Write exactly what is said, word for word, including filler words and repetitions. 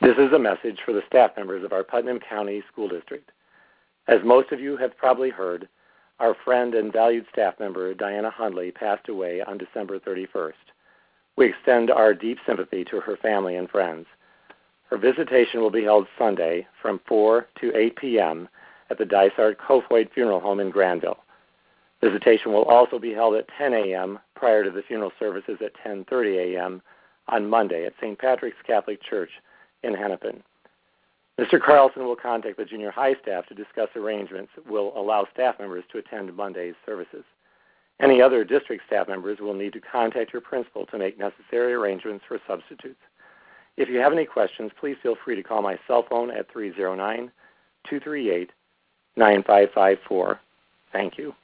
This is a message for the staff members of our Putnam County School District. As most of you have probably heard, our friend and valued staff member, Diana Hundley, passed away on December thirty-first. We extend our deep sympathy to her family and friends. Her visitation will be held Sunday from four to eight p.m. at the Dysart Kofoid Funeral Home in Granville. Visitation will also be held at ten a.m. prior to the funeral services at ten thirty a.m. on Monday at Saint Patrick's Catholic Church in Hennepin. Mister Carlson will contact the junior high staff to discuss arrangements that will allow staff members to attend Monday's services. Any other district staff members will need to contact your principal to make necessary arrangements for substitutes. If you have any questions, please feel free to call my cell phone at three oh nine, two three eight, nine five five four. Thank you.